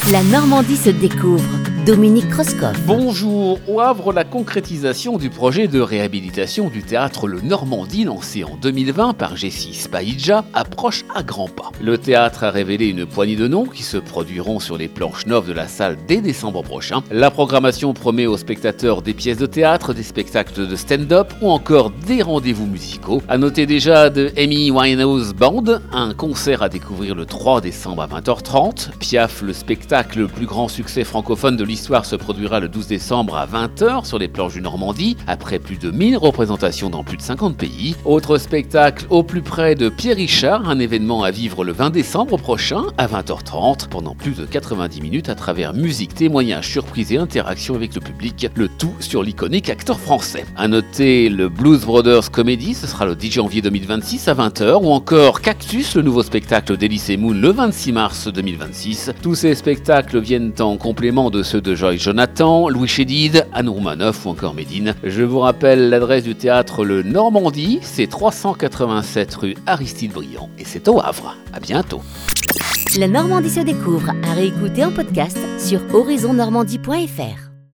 La Normandie se découvre. Dominique Kreuskopf. Bonjour. Au Havre, la concrétisation du projet de réhabilitation du théâtre Le Normandie, lancé en 2020 par Jessie Spaïdja, approche à grands pas. Le théâtre a révélé une poignée de noms qui se produiront sur les planches neuves de la salle dès décembre prochain. La programmation promet aux spectateurs des pièces de théâtre, des spectacles de stand-up ou encore des rendez-vous musicaux. À noter déjà de Amy Winehouse Band, un concert à découvrir le 3 décembre à 20h30. Piaf, le spectacle le plus grand succès francophone de l'histoire, se produira le 12 décembre à 20h sur les planches du Normandie, après plus de 1000 représentations dans plus de 50 pays. Autre spectacle au plus près de Pierre Richard, un événement à vivre le 20 décembre prochain à 20h30, pendant plus de 90 minutes à travers musique, témoignages, surprises et interactions avec le public, le tout sur l'iconique acteur français. À noter le Blues Brothers Comedy, ce sera le 10 janvier 2026 à 20h, ou encore Cactus, le nouveau spectacle d'Elysée Moon le 26 mars 2026. Tous ces spectacles viennent en complément de ceux de Joy Jonathan, Louis Chédid, Anne Roumanoff ou encore Médine. Je vous rappelle l'adresse du théâtre Le Normandie, c'est 387 rue Aristide Briand et c'est au Havre. À bientôt. La Normandie se découvre à réécouter en podcast sur horizonnormandie.fr.